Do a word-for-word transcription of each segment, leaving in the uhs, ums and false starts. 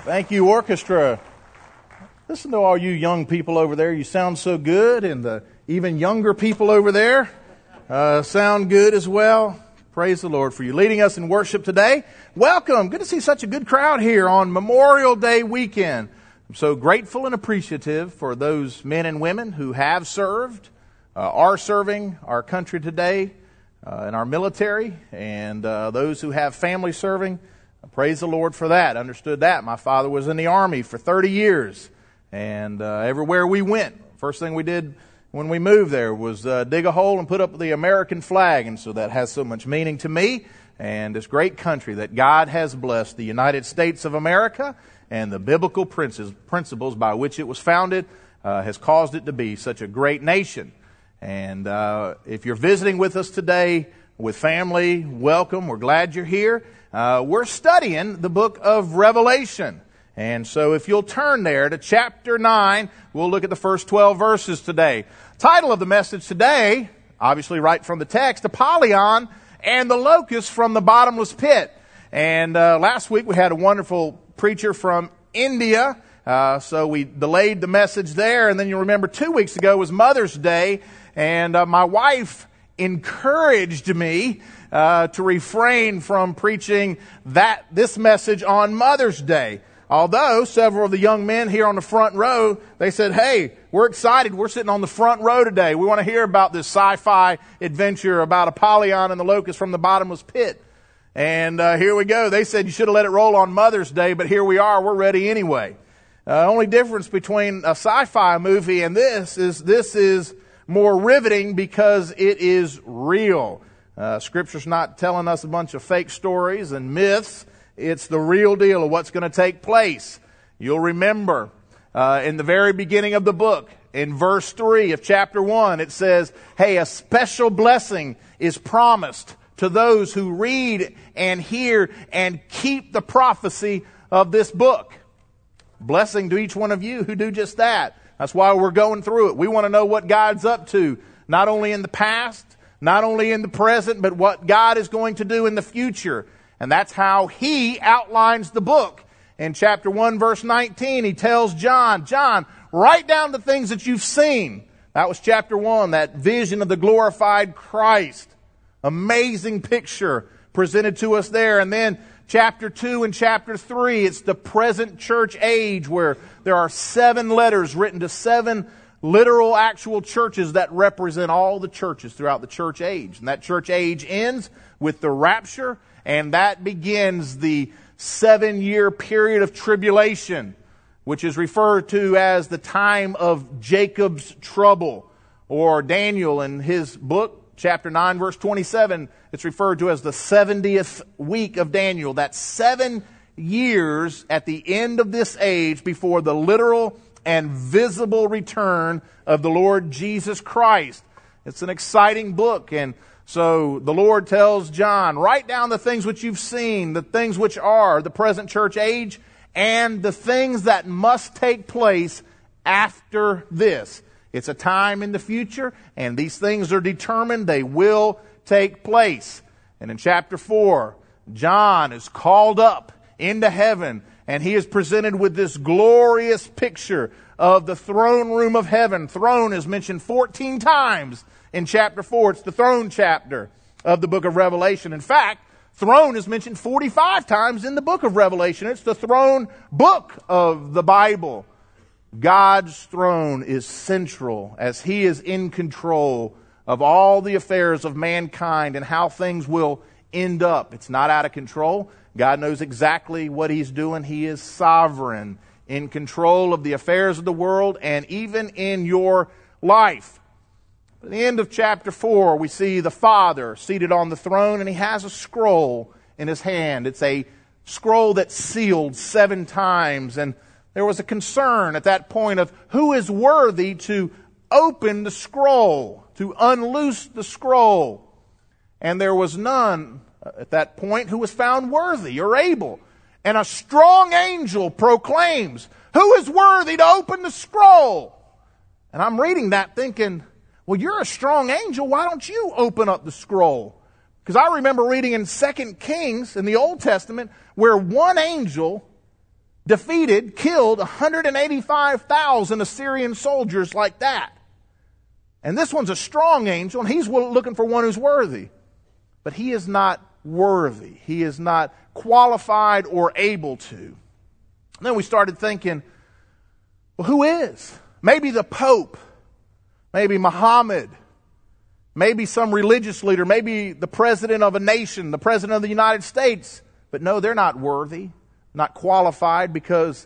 Thank you, orchestra. Listen to all you young people over there. You sound so good, and the even younger people over there uh, sound good as well. Praise the Lord for you leading us in worship today. Welcome. Good to see such a good crowd here on Memorial Day weekend. I'm so grateful and appreciative for those men and women who have served, uh, are serving our country today uh, in our military, and uh, those who have family serving. Praise the Lord for that. Understood that. My father was in the Army for thirty years. And uh, everywhere we went, first thing we did when we moved there was uh, dig a hole and put up the American flag. And so that has so much meaning to me and this great country that God has blessed, the United States of America, and the biblical principles by which it was founded uh, has caused it to be such a great nation. And uh, if you're visiting with us today with family, welcome. We're glad you're here. Uh, we're studying the book of Revelation. And so if you'll turn there to chapter nine, we'll look at the first twelve verses today. Title of the message today, obviously right from the text, Apollyon and the locust from the bottomless pit. And uh, last week we had a wonderful preacher from India, uh, so we delayed the message there. And then you remember two weeks ago was Mother's Day, and uh, my wife encouraged me uh, to refrain from preaching that this message on Mother's Day. Although several of the young men here on the front row, they said, hey, we're excited. We're sitting on the front row today. We want to hear about this sci-fi adventure about Apollyon and the locust from the bottomless pit. And uh, here we go. They said you should have let it roll on Mother's Day, but here we are. We're ready anyway. Uh, only difference between a sci-fi movie and this is this is more riveting because it is real. Uh, Scripture's not telling us a bunch of fake stories and myths. It's the real deal of what's going to take place. You'll remember uh, in the very beginning of the book, in verse three of chapter one, it says, hey, a special blessing is promised to those who read and hear and keep the prophecy of this book. Blessing to each one of you who do just that. That's why we're going through it. We want to know what God's up to, not only in the past, not only in the present, but what God is going to do in the future. And that's how he outlines the book. In chapter one, verse nineteen, he tells John, John, write down the things that you've seen. That was chapter one, that vision of the glorified Christ. Amazing picture presented to us there. And then chapter two and chapter three, it's the present church age where there are seven letters written to seven literal actual churches that represent all the churches throughout the church age. And that church age ends with the rapture. And that begins the seven-year period of tribulation, which is referred to as the time of Jacob's trouble. Or Daniel in his book, chapter nine, verse twenty-seven, it's referred to as the seventieth week of Daniel. That's seven years at the end of this age before the literal and visible return of the Lord Jesus Christ. It's an exciting book, and so the Lord tells John, write down the things which you've seen, the things which are the present church age, and the things that must take place after this. It's a time in the future, and these things are determined. They will take place. And in chapter four, John is called up into heaven, and he is presented with this glorious picture of the throne room of heaven. Throne is mentioned fourteen times in chapter four. It's the throne chapter of the book of Revelation. In fact, throne is mentioned forty-five times in the book of Revelation. It's the throne book of the Bible. God's throne is central as He is in control of all the affairs of mankind and how things will end up. It's not out of control. God knows exactly what He's doing. He is sovereign, in control of the affairs of the world and even in your life. At the end of chapter four, we see the Father seated on the throne, and He has a scroll in His hand. It's a scroll that's sealed seven times, and there was a concern at that point of who is worthy to open the scroll, to unloose the scroll. And there was none at that point who was found worthy or able. And a strong angel proclaims, who is worthy to open the scroll? And I'm reading that thinking, well, you're a strong angel. Why don't you open up the scroll? Because I remember reading in Second Kings in the Old Testament where one angel defeated, killed one hundred eighty-five thousand Assyrian soldiers like that. And this one's a strong angel, and he's looking for one who's worthy. But he is not worthy. He is not qualified or able to. And then we started thinking, well, who is? Maybe the Pope, maybe Muhammad, maybe some religious leader, maybe the president of a nation, the president of the United States. But no, they're not worthy, not qualified, because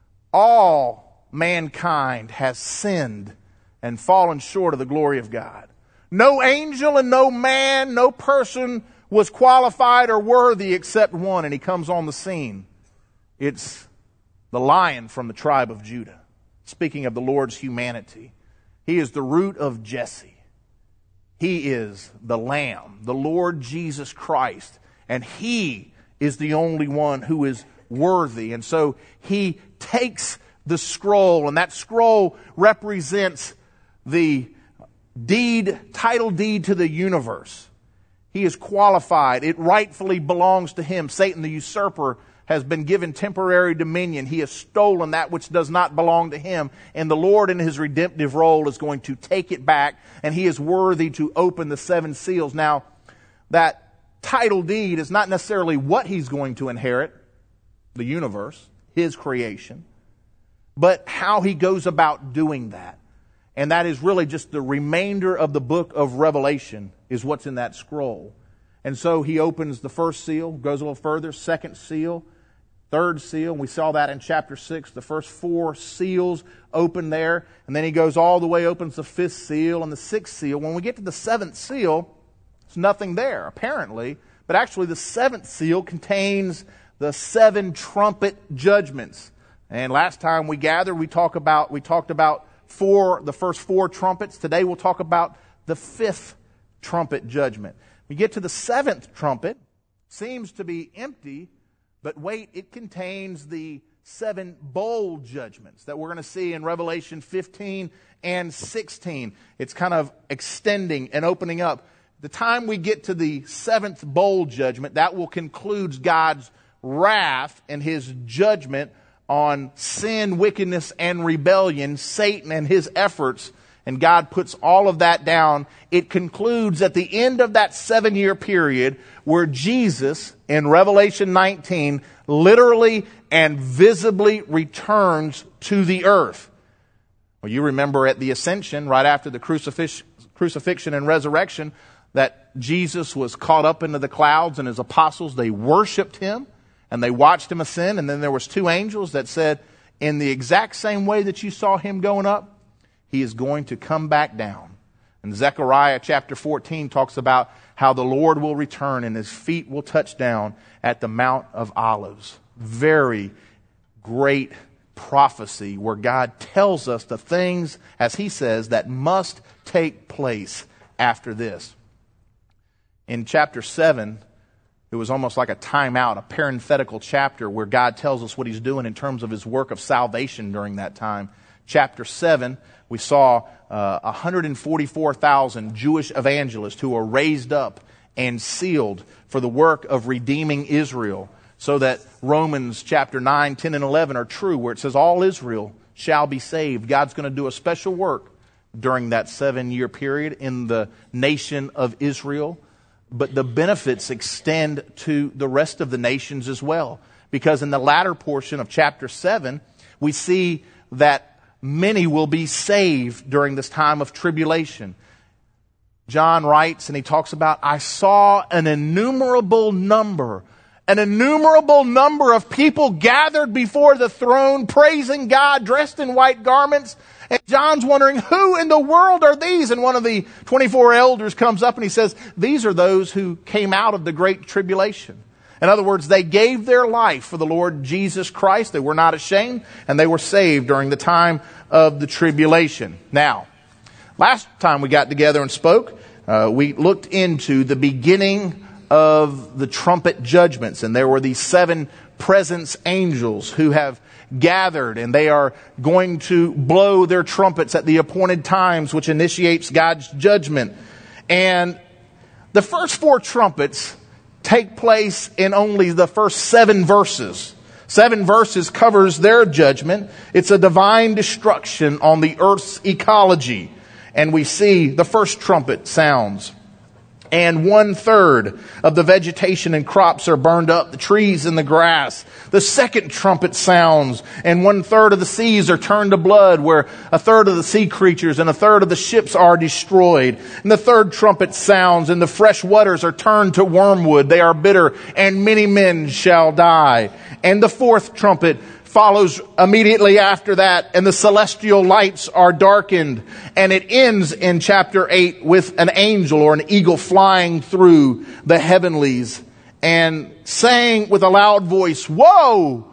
all mankind has sinned and fallen short of the glory of God. No angel and no man, no person was qualified or worthy except one, and he comes on the scene. It's the Lion from the tribe of Judah. Speaking of the Lord's humanity, he is the root of Jesse. He is the Lamb, the Lord Jesus Christ, and he is the only one who is worthy. And so he takes the scroll, and that scroll represents the deed, title deed to the universe. He is qualified. It rightfully belongs to him. Satan, the usurper, has been given temporary dominion. He has stolen that which does not belong to him. And the Lord, in his redemptive role, is going to take it back, and he is worthy to open the seven seals. Now, that title deed is not necessarily what he's going to inherit, the universe, his creation, but how he goes about doing that. And that is really just the remainder of the book of Revelation is what's in that scroll. And so he opens the first seal, goes a little further, second seal, third seal. And we saw that in chapter six. The first four seals open there. And then he goes all the way, opens the fifth seal and the sixth seal. When we get to the seventh seal, there's nothing there, apparently. But actually the seventh seal contains the seven trumpet judgments. And last time we gathered, we talked about, we talked about four, the first four trumpets. Today we'll talk about the fifth trumpet judgment. We get to the seventh trumpet, seems to be empty, but wait, it contains the seven bowl judgments that we're going to see in Revelation fifteen and sixteen. It's kind of extending and opening up. The time we get to the seventh bowl judgment, that will conclude God's wrath and his judgment on sin, wickedness, and rebellion, Satan and his efforts, and God puts all of that down. It concludes at the end of that seven-year period where Jesus, in Revelation nineteen, literally and visibly returns to the earth. Well, you remember at the ascension, right after the crucifix, crucifixion and resurrection, that Jesus was caught up into the clouds, and his apostles, they worshiped him. And they watched him ascend, and then there was two angels that said, in the exact same way that you saw him going up, he is going to come back down. And Zechariah chapter fourteen talks about how the Lord will return and his feet will touch down at the Mount of Olives. Very great prophecy where God tells us the things, as he says, that must take place after this. In chapter seven, it was almost like a timeout, a parenthetical chapter where God tells us what he's doing in terms of his work of salvation during that time. Chapter seven, we saw uh, one hundred forty-four thousand Jewish evangelists who were raised up and sealed for the work of redeeming Israel, so that Romans chapter nine, ten, and eleven are true, where it says all Israel shall be saved. God's going to do a special work during that seven-year period in the nation of Israel. But the benefits extend to the rest of the nations as well. Because in the latter portion of chapter seven, we see that many will be saved during this time of tribulation. John writes, and he talks about, I saw an innumerable number, an innumerable number of people gathered before the throne, praising God, dressed in white garments. And John's wondering, who in the world are these? And one of the twenty-four elders comes up and he says, these are those who came out of the great tribulation. In other words, they gave their life for the Lord Jesus Christ. They were not ashamed, and they were saved during the time of the tribulation. Now, last time we got together and spoke, uh, we looked into the beginning of the trumpet judgments. And there were these seven presence angels who have gathered, and they are going to blow their trumpets at the appointed times, which initiates God's judgment. And the first four trumpets take place in only the first seven verses. Seven verses covers their judgment. It's a divine destruction on the earth's ecology. And we see the first trumpet sounds. And one third of the vegetation and crops are burned up, the trees and the grass. The second trumpet sounds, and one third of the seas are turned to blood, where a third of the sea creatures and a third of the ships are destroyed. And the third trumpet sounds, and the fresh waters are turned to wormwood. They are bitter, and many men shall die. And the fourth trumpet follows immediately after that, and the celestial lights are darkened. And it ends in chapter eight with an angel or an eagle flying through the heavenlies and saying with a loud voice, "Woe!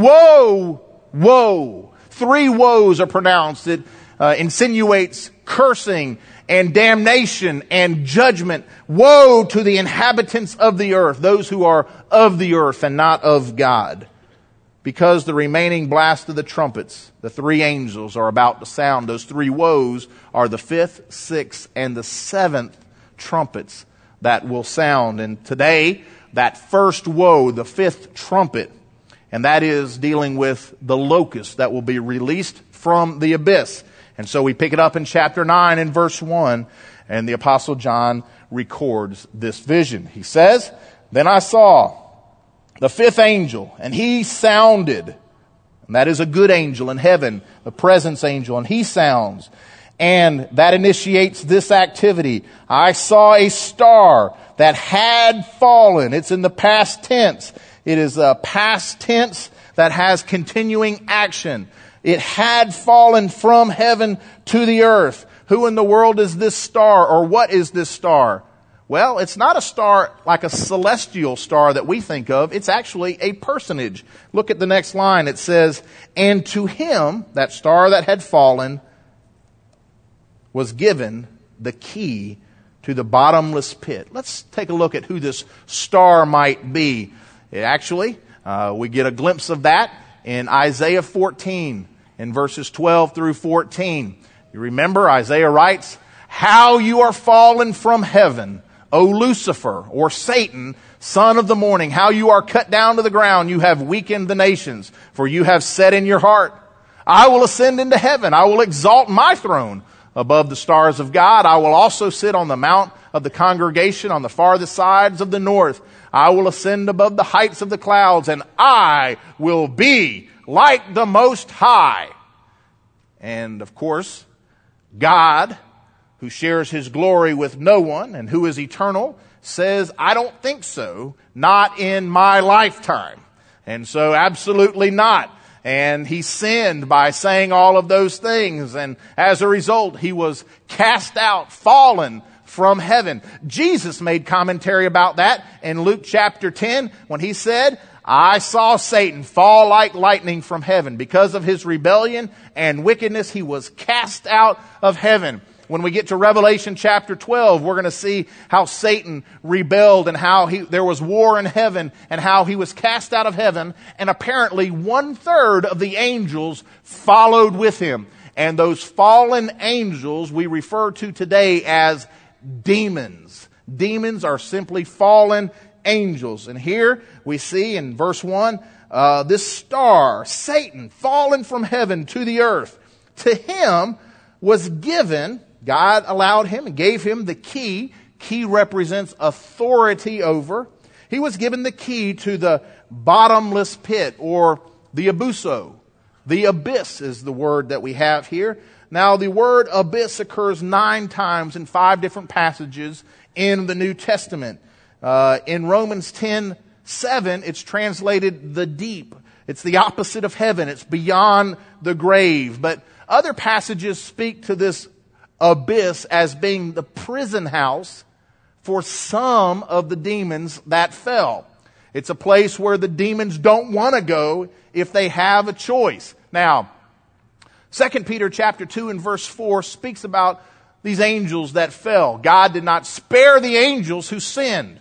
Woe! Woe!" Three woes are pronounced. It uh, insinuates cursing and damnation and judgment. Woe to the inhabitants of the earth, those who are of the earth and not of God. Because the remaining blast of the trumpets, the three angels are about to sound. Those three woes are the fifth, sixth, and the seventh trumpets that will sound. And today, that first woe, the fifth trumpet, and that is dealing with the locust that will be released from the abyss. And so we pick it up in chapter nine and verse one, and the Apostle John records this vision. He says, "Then I saw the fifth angel, and he sounded," and that is a good angel in heaven, the presence angel, and he sounds, and that initiates this activity. "I saw a star that had fallen." It's in the past tense. It is a past tense that has continuing action. It had fallen from heaven to the earth. Who in the world is this star, or what is this star? Well, it's not a star like a celestial star that we think of. It's actually a personage. Look at the next line. It says, "And to him," that star that had fallen, "was given the key to the bottomless pit." Let's take a look at who this star might be. It actually, uh, we get a glimpse of that in Isaiah fourteen, in verses twelve through fourteen. You remember, Isaiah writes, "How you are fallen from heaven, O Lucifer," or Satan, "son of the morning, how you are cut down to the ground. You have weakened the nations, for you have said in your heart, I will ascend into heaven. I will exalt my throne above the stars of God. I will also sit on the mount of the congregation on the farthest sides of the north. I will ascend above the heights of the clouds, and I will be like the Most High." And of course, God, who shares his glory with no one and who is eternal, says, "I don't think so. Not in my lifetime." And so absolutely not. And he sinned by saying all of those things. And as a result, he was cast out, fallen from heaven. Jesus made commentary about that in Luke chapter ten when he said, "I saw Satan fall like lightning from heaven." Because of his rebellion and wickedness, he was cast out of heaven. When we get to Revelation chapter twelve, we're going to see how Satan rebelled and how he, there was war in heaven and how he was cast out of heaven. And apparently one third of the angels followed with him. And those fallen angels we refer to today as demons. Demons are simply fallen angels. And here we see in verse one, uh, this star, Satan, fallen from heaven to the earth. To him was given, God allowed him and gave him the key. Key represents authority over. He was given the key to the bottomless pit, or the abuso. The abyss is the word that we have here. Now, the word abyss occurs nine times in five different passages in the New Testament. Uh, in Romans ten seven, it's translated the deep. It's the opposite of heaven. It's beyond the grave. But other passages speak to this abyss as being the prison house for some of the demons that fell. It's a place where the demons don't want to go if they have a choice. Now, Second Peter chapter two and verse four speaks about these angels that fell. God did not spare the angels who sinned,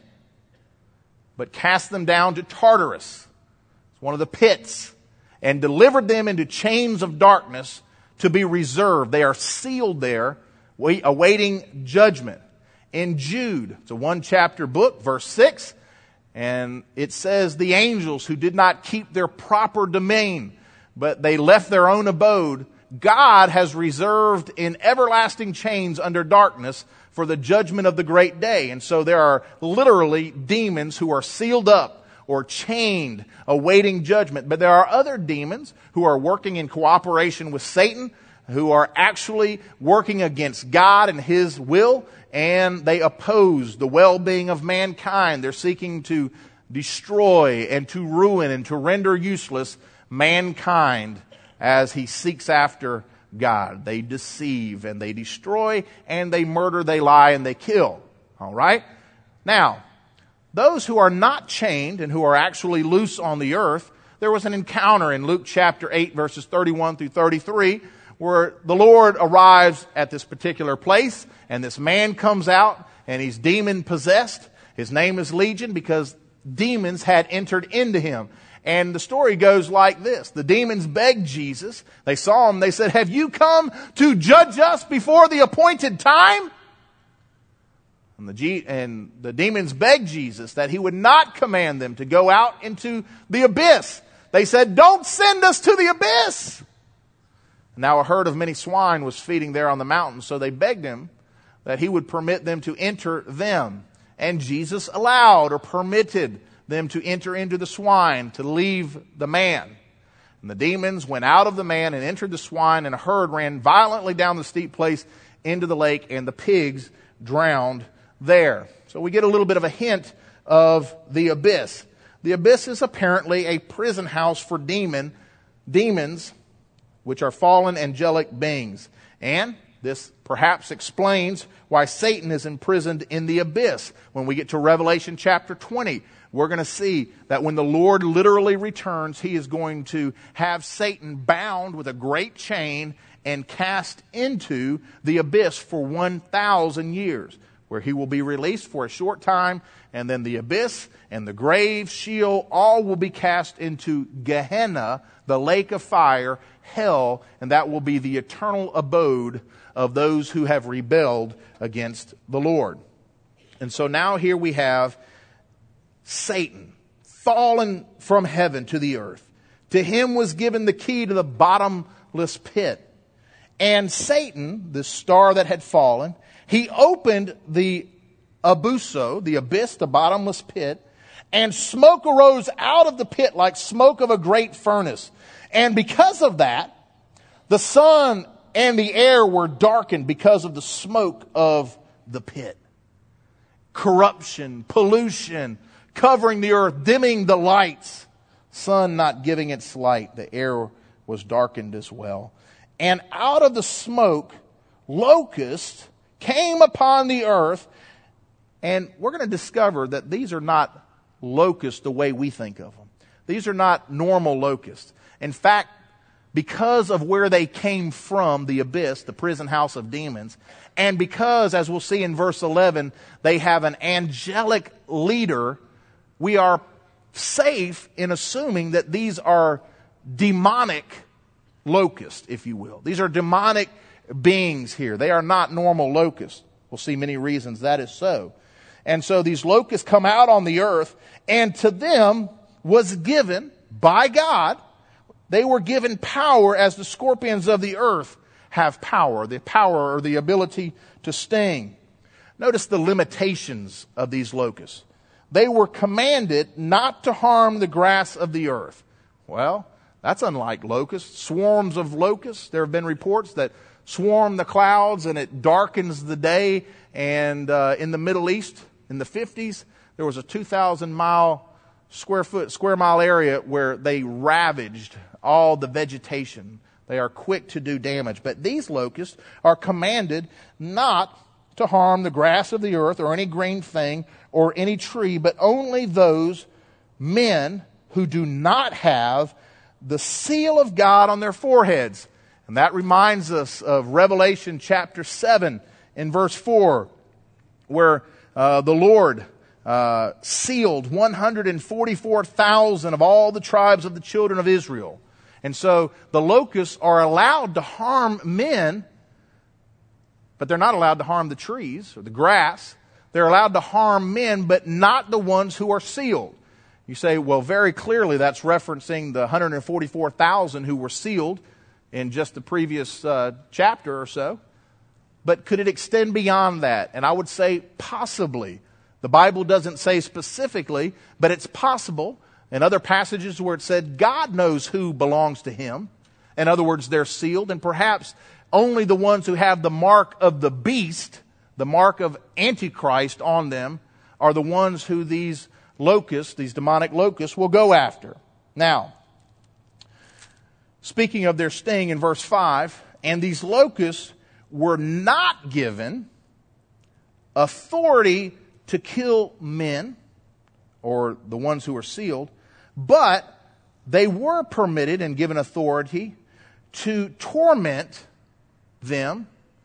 but cast them down to Tartarus, one of the pits, and delivered them into chains of darkness to be reserved. They are sealed there, awaiting judgment. In Jude, it's a one chapter book, verse six, And it says the angels who did not keep their proper domain, but they left their own abode, God has reserved in everlasting chains under darkness for the judgment of the great day. And so there are literally demons who are sealed up or chained, awaiting judgment. But there are other demons who are working in cooperation with Satan, who are actually working against God and His will, and they oppose the well-being of mankind. They're seeking to destroy and to ruin and to render useless mankind as he seeks after God. They deceive and they destroy and they murder, they lie, and they kill. All right? Now, those who are not chained and who are actually loose on the earth, there was an encounter in Luke chapter eight, verses thirty-one through thirty-three, where the Lord arrives at this particular place, and this man comes out, and he's demon-possessed. His name is Legion because demons had entered into him. And the story goes like this. The demons begged Jesus. They saw him. They said, "Have you come to judge us before the appointed time?" And the, G- and the demons begged Jesus that he would not command them to go out into the abyss. They said, "Don't send us to the abyss." Now a herd of many swine was feeding there on the mountain, so they begged him that he would permit them to enter them. And Jesus allowed or permitted them to enter into the swine, to leave the man. And the demons went out of the man and entered the swine, and a herd ran violently down the steep place into the lake, and the pigs drowned there. So we get a little bit of a hint of the abyss. The abyss is apparently a prison house for demon demons, which are fallen angelic beings. And this perhaps explains why Satan is imprisoned in the abyss. When we get to Revelation chapter twenty, we're going to see that when the Lord literally returns, He is going to have Satan bound with a great chain and cast into the abyss for one thousand years, where he will be released for a short time, and then the abyss and the grave, Sheol, all will be cast into Gehenna, the lake of fire, hell, and that will be the eternal abode of those who have rebelled against the Lord. And so now here we have Satan fallen from heaven to the earth. To him was given the key to the bottomless pit. And Satan, the star that had fallen, he opened the abuso, the abyss, the bottomless pit, and smoke arose out of the pit like smoke of a great furnace. And because of that, the sun and the air were darkened because of the smoke of the pit. Corruption, pollution, covering the earth, dimming the lights. Sun not giving its light. The air was darkened as well. And out of the smoke, locusts came upon the earth. And we're going to discover that these are not locusts the way we think of them. These are not normal locusts. In fact, because of where they came from, the abyss, the prison house of demons, and because, as we'll see in verse eleven, they have an angelic leader, we are safe in assuming that these are demonic locusts, if you will. These are demonic beings here. They are not normal locusts. We'll see many reasons that is so. And so these locusts come out on the earth, and to them was given by God, they were given power as the scorpions of the earth have power, the power or the ability to sting. Notice the limitations of these locusts. They were commanded not to harm the grass of the earth. Well, that's unlike locusts. Swarms of locusts. There have been reports that swarm the clouds and it darkens the day. And uh, in the Middle East, in the fifties, there was a two thousand mile square foot, square mile area where they ravaged all the vegetation. They are quick to do damage. But these locusts are commanded not to harm the grass of the earth or any green thing or any tree, but only those men who do not have the seal of God on their foreheads. And that reminds us of Revelation chapter seven in verse four, where uh, the Lord uh, sealed one hundred forty-four thousand of all the tribes of the children of Israel. And so the locusts are allowed to harm men, but they're not allowed to harm the trees or the grass. They're allowed to harm men, but not the ones who are sealed. You say, well, very clearly that's referencing the one hundred forty-four thousand who were sealed in just the previous uh, chapter or so. But could it extend beyond that? And I would say possibly. The Bible doesn't say specifically, but it's possible. In other passages where it said God knows who belongs to him. In other words, they're sealed, and perhaps only the ones who have the mark of the beast, the mark of Antichrist on them, are the ones who these locusts, these demonic locusts, will go after. Now, speaking of their sting in verse five, and these locusts were not given authority to kill men, or the ones who are sealed, but they were permitted and given authority to torment them,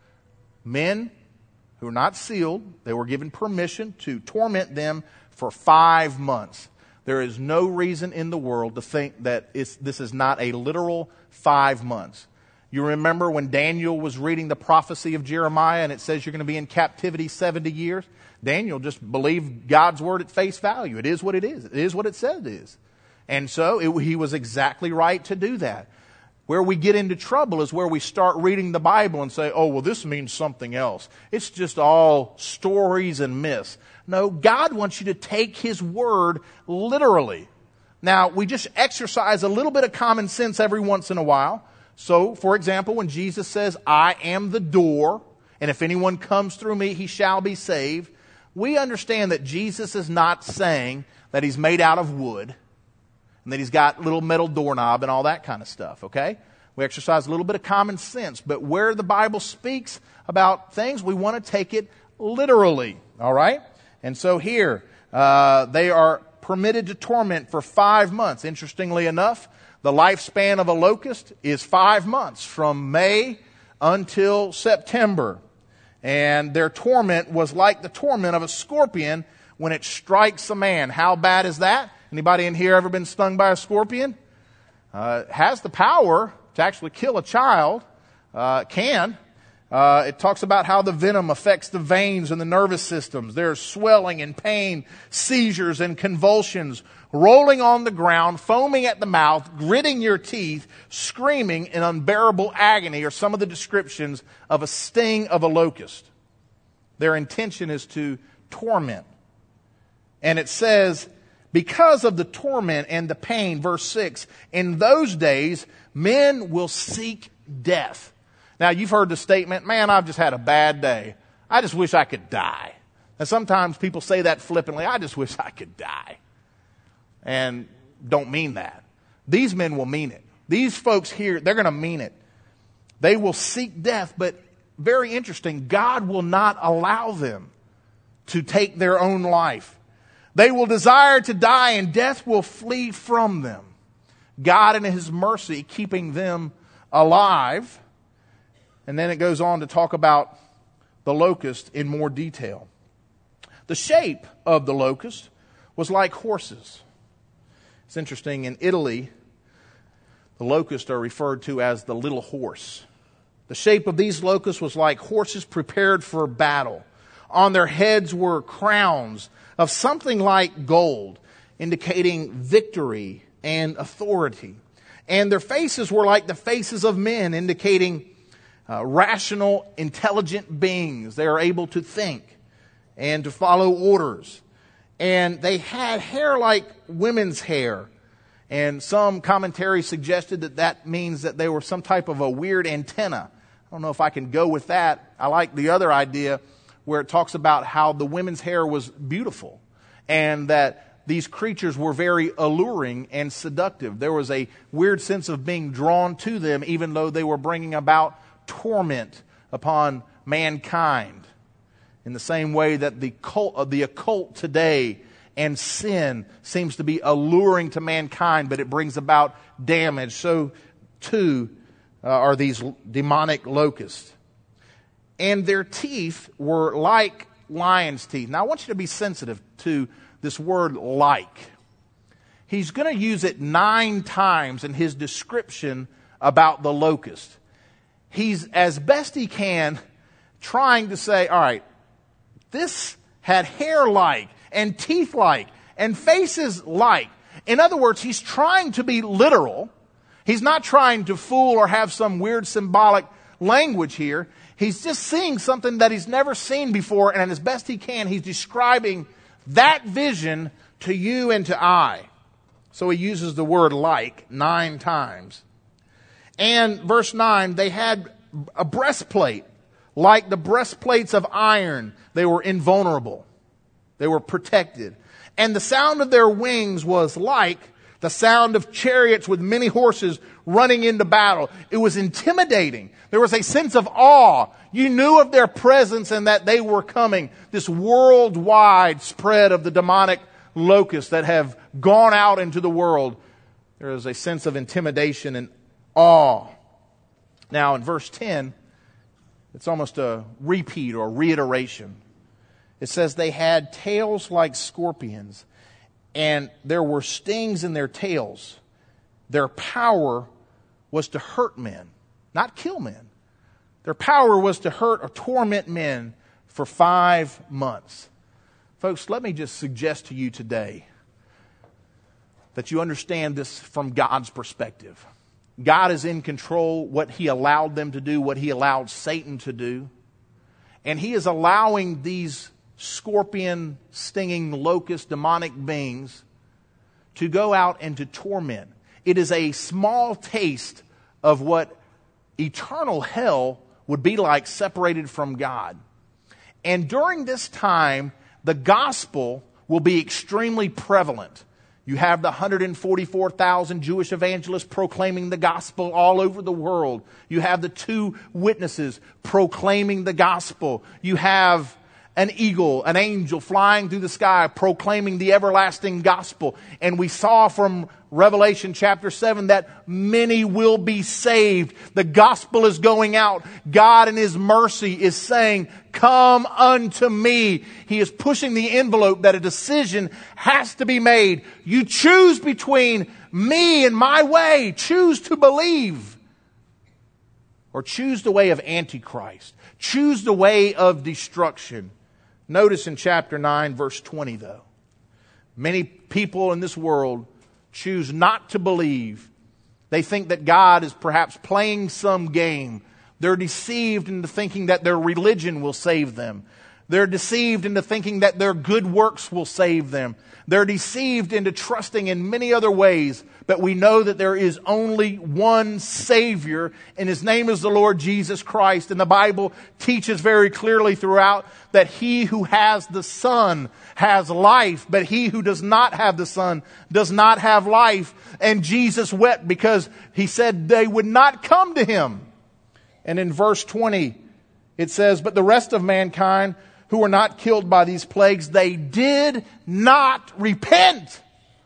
men who are not sealed. They were given permission to torment them for five months. There is no reason in the world to think that it's, this is not a literal five months. You remember when Daniel was reading the prophecy of Jeremiah and it says you're going to be in captivity seventy years? Daniel just believed God's word at face value. It is what it is. It is what it said it is. And so it, he was exactly right to do that. Where we get into trouble is where we start reading the Bible and say, oh, well, this means something else. It's just all stories and myths. No, God wants you to take his word literally. Now, we just exercise a little bit of common sense every once in a while. So, for example, when Jesus says, I am the door, and if anyone comes through me, he shall be saved, we understand that Jesus is not saying that he's made out of wood and that he's got little metal doorknob and all that kind of stuff, okay? We exercise a little bit of common sense, but where the Bible speaks about things, we want to take it literally, all right? And so here, uh, they are permitted to torment for five months. Interestingly enough, the lifespan of a locust is five months, from May until September. And their torment was like the torment of a scorpion when it strikes a man. How bad is that? Anybody in here ever been stung by a scorpion? Uh, it has the power to actually kill a child. Uh, it can. Uh, it talks about how the venom affects the veins and the nervous systems. There's swelling and pain, seizures and convulsions, rolling on the ground, foaming at the mouth, gritting your teeth, screaming in unbearable agony are some of the descriptions of a sting of a locust. Their intention is to torment. And it says, because of the torment and the pain, verse six, in those days men will seek death. Now, you've heard the statement, man, I've just had a bad day. I just wish I could die. And sometimes people say that flippantly, I just wish I could die. And don't mean that. These men will mean it. These folks here, they're going to mean it. They will seek death, but very interesting, God will not allow them to take their own life. They will desire to die, and death will flee from them. God in his mercy keeping them alive. And then it goes on to talk about the locust in more detail. The shape of the locust was like horses. It's interesting, in Italy, the locusts are referred to as the little horse. The shape of these locusts was like horses prepared for battle. On their heads were crowns of something like gold, indicating victory and authority. And their faces were like the faces of men, indicating Uh, rational, intelligent beings. They are able to think and to follow orders. And they had hair like women's hair. And some commentary suggested that that means that they were some type of a weird antenna. I don't know if I can go with that. I like the other idea where it talks about how the women's hair was beautiful and that these creatures were very alluring and seductive. There was a weird sense of being drawn to them, even though they were bringing about torment upon mankind, in the same way that the cult, the occult today and sin seems to be alluring to mankind, but it brings about damage. So too uh, are these demonic locusts. And their teeth were like lion's teeth. Now I want you to be sensitive to this word like. He's going to use it nine times in his description about the locust. He's, as best he can, trying to say, all right, this had hair like, and teeth like, and faces like. In other words, he's trying to be literal. He's not trying to fool or have some weird symbolic language here. He's just seeing something that he's never seen before, and as best he can, he's describing that vision to you and to I. So he uses the word like nine times. And verse nine, they had a breastplate, like the breastplates of iron. They were invulnerable. They were protected. And the sound of their wings was like the sound of chariots with many horses running into battle. It was intimidating. There was a sense of awe. You knew of their presence and that they were coming. This worldwide spread of the demonic locusts that have gone out into the world. There is a sense of intimidation and awe. Now in verse ten, it's almost a repeat or a reiteration. It says they had tails like scorpions, and there were stings in their tails. Their power was to hurt men, not kill men. Their power was to hurt or torment men for five months. Folks, let me just suggest to you today that you understand this from God's perspective. God is in control, what He allowed them to do, what He allowed Satan to do. And He is allowing these scorpion, stinging, locust, demonic beings to go out and to torment. It is a small taste of what eternal hell would be like separated from God. And during this time, the gospel will be extremely prevalent. You have the one hundred forty-four thousand Jewish evangelists proclaiming the gospel all over the world. You have the two witnesses proclaiming the gospel. You have an eagle, an angel flying through the sky proclaiming the everlasting gospel. And we saw from Revelation chapter seven that many will be saved. The gospel is going out. God in His mercy is saying, come unto me. He is pushing the envelope that a decision has to be made. You choose between me and my way. Choose to believe. Or choose the way of Antichrist. Choose the way of destruction. Notice in chapter nine, verse twenty, though. Many people in this world choose not to believe. They think that God is perhaps playing some game. They're deceived into thinking that their religion will save them. They're deceived into thinking that their good works will save them. They're deceived into trusting in many other ways. But we know that there is only one Savior, and His name is the Lord Jesus Christ. And the Bible teaches very clearly throughout that he who has the Son has life, but he who does not have the Son does not have life. And Jesus wept because He said they would not come to Him. And in verse twenty, it says, but the rest of mankind who were not killed by these plagues, they did not repent.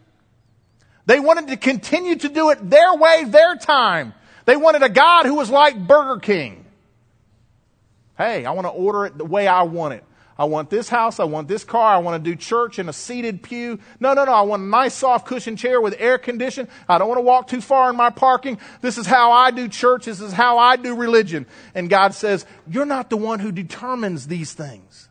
They wanted to continue to do it their way, their time. They wanted a God who was like Burger King. Hey, I want to order it the way I want it. I want this house. I want this car. I want to do church in a seated pew. No, no, no. I want a nice soft cushion chair with air conditioning. I don't want to walk too far in my parking. This is how I do church. This is how I do religion. And God says, you're not the one who determines these things.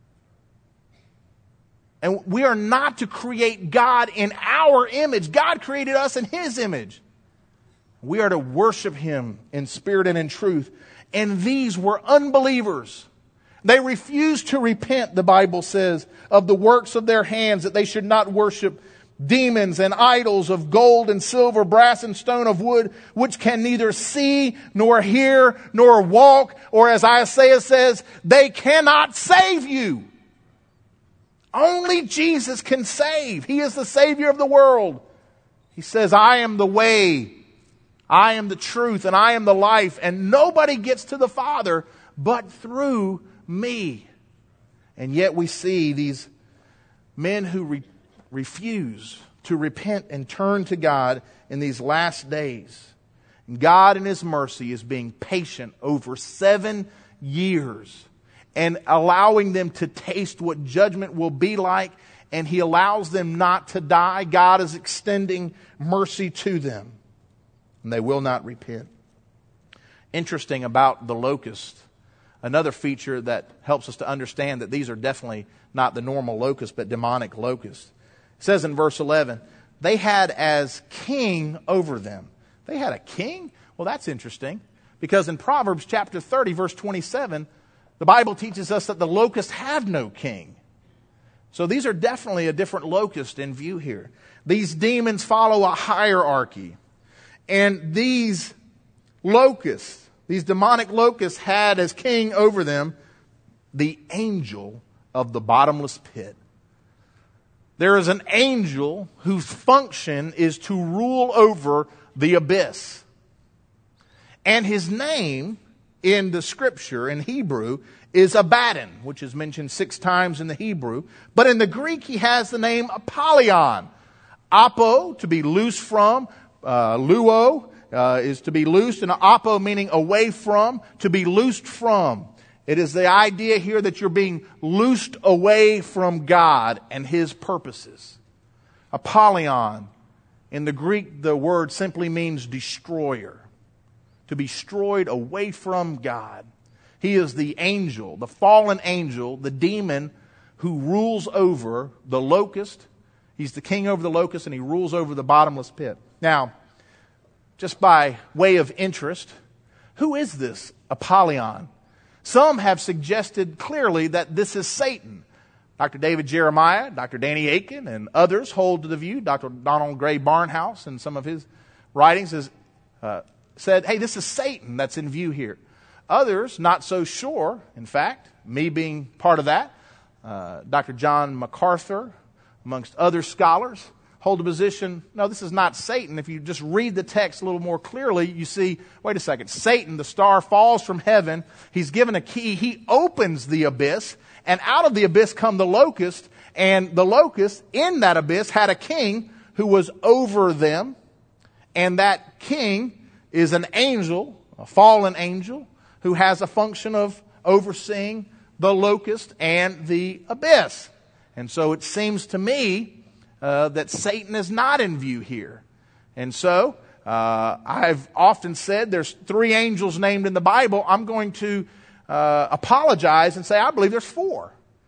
And we are not to create God in our image. God created us in His image. We are to worship Him in spirit and in truth. And these were unbelievers. They refused to repent, the Bible says, of the works of their hands, that they should not worship demons and idols of gold and silver, brass and stone of wood, which can neither see nor hear nor walk, or as Isaiah says, they cannot save you. Only Jesus can save. He is the Savior of the world. He says, I am the way, I am the truth, and I am the life, and nobody gets to the Father but through me. And yet we see these men who re- refuse to repent and turn to God in these last days. And God in His mercy is being patient over seven years and allowing them to taste what judgment will be like, and He allows them not to die. God is extending mercy to them, and they will not repent. Interesting about the locust. another feature that helps us to understand that these are definitely not the normal locusts, but demonic locusts. It says in verse eleven, they had as king over them. They had a king? Well, that's interesting, because in Proverbs chapter thirty, verse twenty-seven, the Bible teaches us that the locusts have no king. So these are definitely a different locust in view here. These demons follow a hierarchy. And these locusts, these demonic locusts, had as king over them the angel of the bottomless pit. There is an angel whose function is to rule over the abyss. And his name in the scripture in Hebrew is Abaddon, which is mentioned six times in the Hebrew. But in the Greek, he has the name Apollyon. Apo, to be loose from. Uh, luo uh, is to be loosed. And apo meaning away from, to be loosed from. It is the idea here that you're being loosed away from God and His purposes. Apollyon, in the Greek, the word simply means destroyer. To be destroyed away from God. He is the angel, the fallen angel, the demon who rules over the locust. He's the king over the locust, and he rules over the bottomless pit. Now, just by way of interest, who is this Apollyon? Some have suggested clearly that this is Satan. Doctor David Jeremiah, Doctor Danny Akin, and others hold to the view. Doctor Donald Gray Barnhouse, in some of his writings, has uh, said, hey, this is Satan that's in view here. Others, not so sure. In fact, me being part of that, uh, Doctor John MacArthur, amongst other scholars, hold a position, no, this is not Satan. If you just read the text a little more clearly, you see, wait a second, Satan, the star, falls from heaven. He's given a key. He opens the abyss, and out of the abyss come the locusts, and the locusts in that abyss had a king who was over them, and that king is an angel, a fallen angel, who has a function of overseeing the locust and the abyss. And so it seems to me uh, that Satan is not in view here. And so uh, I've often said there's three angels named in the Bible. I'm going to uh, apologize and say I believe there's four.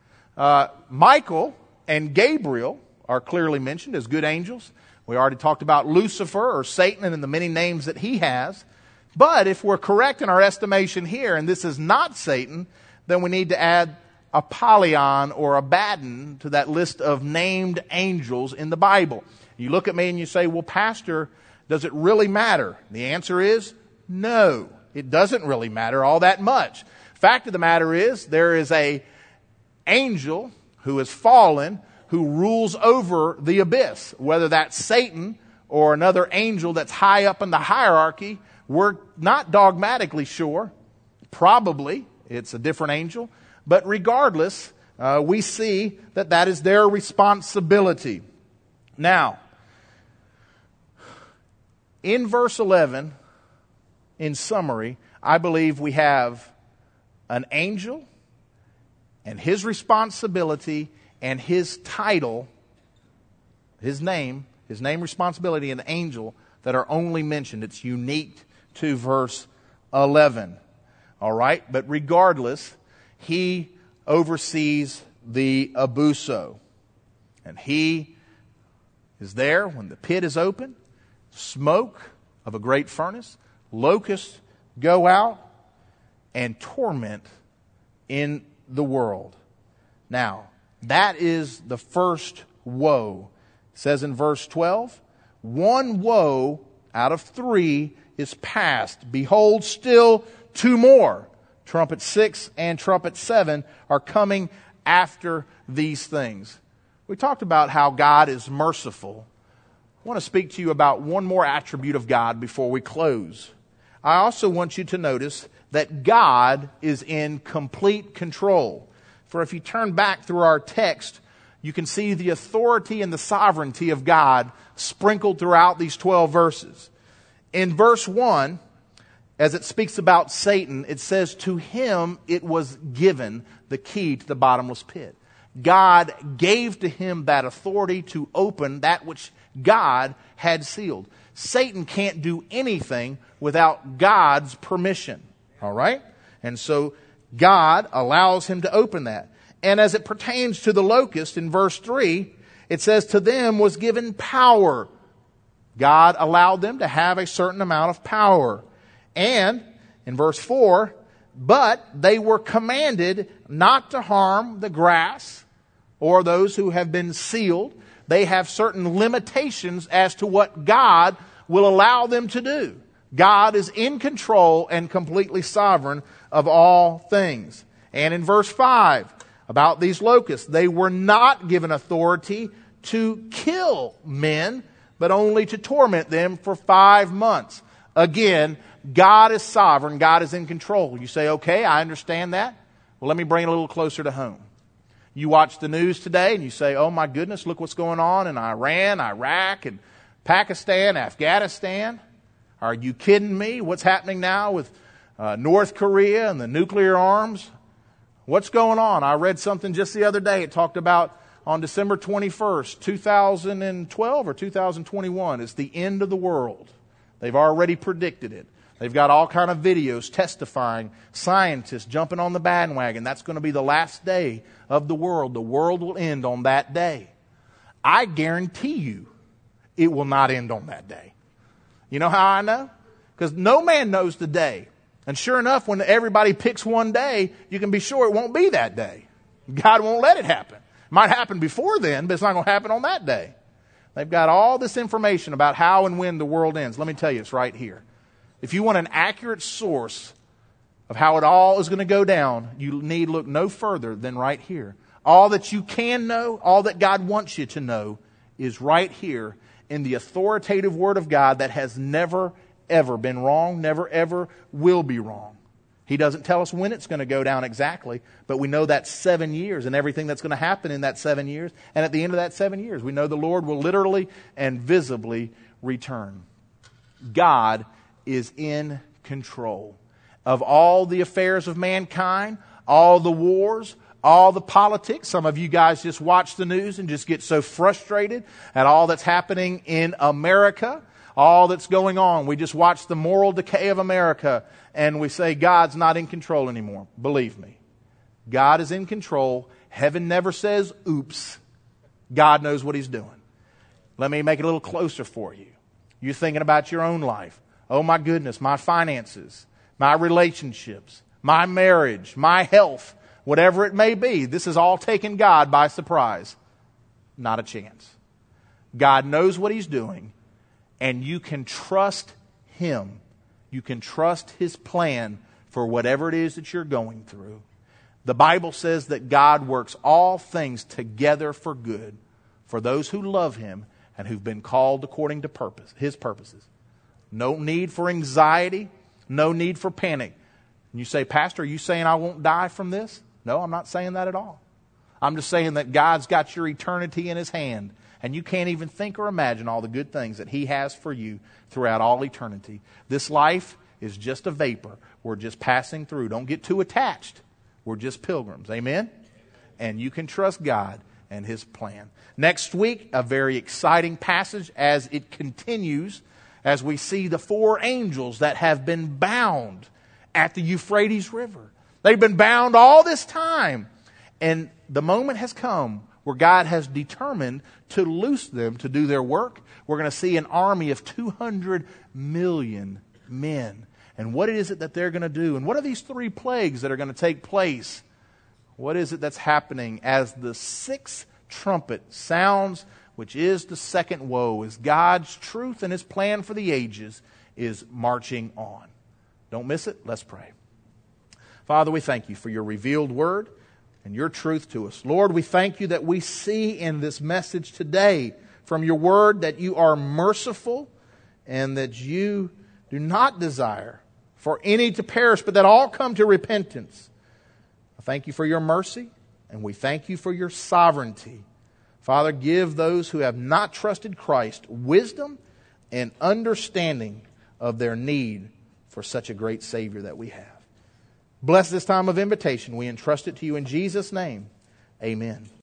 Uh, Michael and Gabriel are clearly mentioned as good angels. We already talked about Lucifer or Satan and the many names that he has. But if we're correct in our estimation here, and this is not Satan, then we need to add Apollyon or Abaddon to that list of named angels in the Bible. You look at me and you say, well, Pastor, does it really matter? The answer is no. It doesn't really matter all that much. Fact of the matter is, there is a angel who has fallen who rules over the abyss. Whether that's Satan or another angel that's high up in the hierarchy, we're not dogmatically sure. Probably it's a different angel. But regardless, uh, we see that that is their responsibility. Now, in verse eleven, in summary, I believe we have an angel and his responsibility and his title, his name, his name, responsibility, and the angel that are only mentioned. It's unique to verse eleven. All right? But regardless, he oversees the abuso. And he is there when the pit is open, smoke of a great furnace, locusts go out, and torment in the world. Now, that is the first woe. It says in verse twelve, one woe out of three is past. Behold, still two more. Trumpet six and trumpet seven are coming after these things. We talked about how God is merciful. I want to speak to you about one more attribute of God before we close. I also want you to notice that God is in complete control. For if you turn back through our text, you can see the authority and the sovereignty of God sprinkled throughout these twelve verses. In verse one, as it speaks about Satan, it says, to him it was given the key to the bottomless pit. God gave to him that authority to open that which God had sealed. Satan can't do anything without God's permission. All right? And so God allows him to open that. And as it pertains to the locust in verse three, it says, to them was given power. God allowed them to have a certain amount of power. And in verse four, but they were commanded not to harm the grass or those who have been sealed. They have certain limitations as to what God will allow them to do. God is in control and completely sovereign of all things. And in verse five, about these locusts, they were not given authority to kill men, but only to torment them for five months. Again, God is sovereign. God is in control. You say, okay, I understand that. Well, let me bring it a little closer to home. You watch the news today and you say, oh my goodness, look what's going on in Iran, Iraq, and Pakistan, Afghanistan. Are you kidding me? What's happening now with uh, North Korea and the nuclear arms? What's going on? I read something just the other day. It talked about on December twenty-first, two thousand twelve or two thousand twenty-one, it's the end of the world. They've already predicted it. They've got all kind of videos testifying, scientists jumping on the bandwagon. That's going to be the last day of the world. The world will end on that day. I guarantee you it will not end on that day. You know how I know? Because no man knows the day. And sure enough, when everybody picks one day, you can be sure it won't be that day. God won't let it happen. It might happen before then, but it's not going to happen on that day. They've got all this information about how and when the world ends. Let me tell you, it's right here. If you want an accurate source of how it all is going to go down, you need look no further than right here. All that you can know, all that God wants you to know is right here in the authoritative Word of God that has never, ever been wrong, never, ever will be wrong. He doesn't tell us when it's going to go down exactly, but we know that's seven years and everything that's going to happen in that seven years. And at the end of that seven years, we know the Lord will literally and visibly return. God is in control of all the affairs of mankind, all the wars, all the politics. Some of you guys just watch the news and just get so frustrated at all that's happening in America, all that's going on. We just watch the moral decay of America and we say God's not in control anymore. Believe me, God is in control. Heaven never says oops. God knows what He's doing. Let me make it a little closer for you. You're thinking about your own life. Oh my goodness, my finances, my relationships, my marriage, my health, whatever it may be. This has all taken God by surprise. Not a chance. God knows what He's doing, and you can trust Him. You can trust His plan for whatever it is that you're going through. The Bible says that God works all things together for good for those who love Him and who've been called according to purpose, His purposes. No need for anxiety. No need for panic. And you say, Pastor, are you saying I won't die from this? No, I'm not saying that at all. I'm just saying that God's got your eternity in His hand. And you can't even think or imagine all the good things that He has for you throughout all eternity. This life is just a vapor. We're just passing through. Don't get too attached. We're just pilgrims. Amen? And you can trust God and His plan. Next week, a very exciting passage as it continues, as we see the four angels that have been bound at the Euphrates River. They've been bound all this time. And the moment has come where God has determined to loose them to do their work. We're going to see an army of two hundred million men. And what is it that they're going to do? And what are these three plagues that are going to take place? What is it that's happening as the sixth trumpet sounds, which is the second woe, as God's truth and His plan for the ages is marching on? Don't miss it. Let's pray. Father, we thank You for Your revealed word and Your truth to us. Lord, we thank You that we see in this message today from Your word that You are merciful and that You do not desire for any to perish, but that all come to repentance. I thank You for Your mercy, and we thank You for Your sovereignty. Father, give those who have not trusted Christ wisdom and understanding of their need for such a great Savior that we have. Bless this time of invitation. We entrust it to You in Jesus' name. Amen.